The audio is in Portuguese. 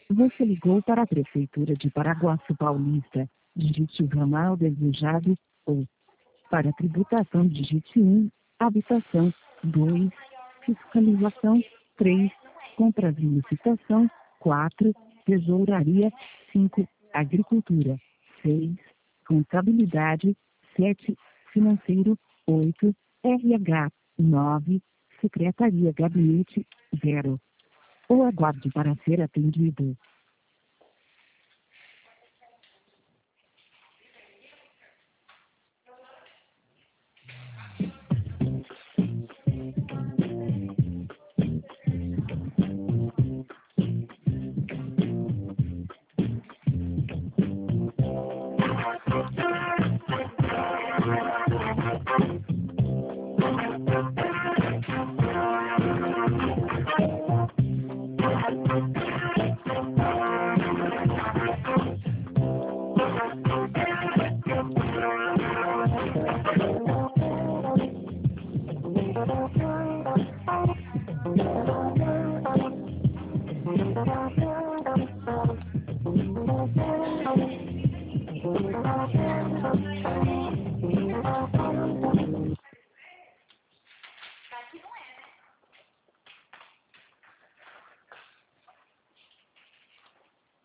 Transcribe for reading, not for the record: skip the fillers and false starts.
Você ligou para a Prefeitura de Paraguaçu Paulista. Digite o ramal desejado, ou para tributação digite 1, habitação, 2, fiscalização, 3, compras e licitação, 4, tesouraria, 5, agricultura, 6, contabilidade, 7, financeiro, 8, RH, 9, secretaria gabinete, 0. Ou aguarde para ser atendido.